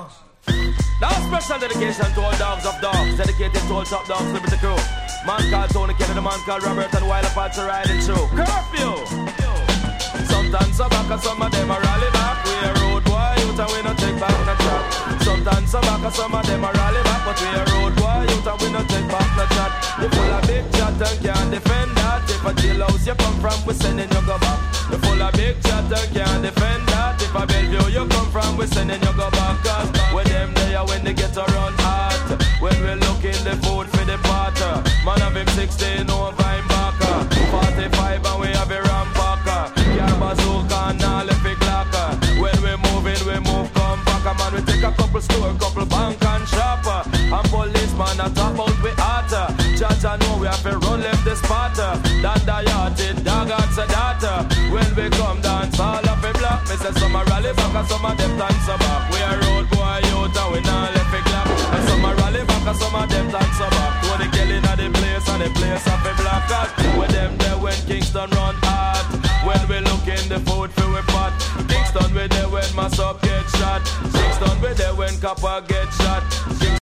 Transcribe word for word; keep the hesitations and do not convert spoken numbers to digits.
Now special dedication to all dogs of dogs, dedicated to all top dogs, Liberty Crew. Man called Tony Kennedy, the man called Robert and Wild Apache riding through. Curfew! Sometimes some back and some of them are rally back. We a road boy, youth and we no take back no chat. Sometimes some back and some of them are rally back. But we a road boy, youth and we no take back no chat. You full of big chat and can't defend that. If a jailhouse you come from, we sending you go back. You full of big chat and can't defend that. If a Bellevue you come from, we sending you go back. Cause when them there, when they get around hot. When we look in the food for the potter. Man have him sixteen over him backer. forty-five and we have a rampacker. Car bazooka and all the big locker. When we moving, we move come back. Man, we take a couple store, couple bank and shopper. And policeman a top out we hotter. Judge I know we have to run left the spotter. Dan the yachted, dog and sedata. When we come dance all up a block. Me say some a rally back and some of them dance back. We a road boy out and we not left a clap. And some a rally back and some of them dance back. When they killing at the place and the place of a black cat. When them there when Kingston run hard. When we look in the food for we pot. Kingston we there when mass up get shot. Kingston we there when copper get shot.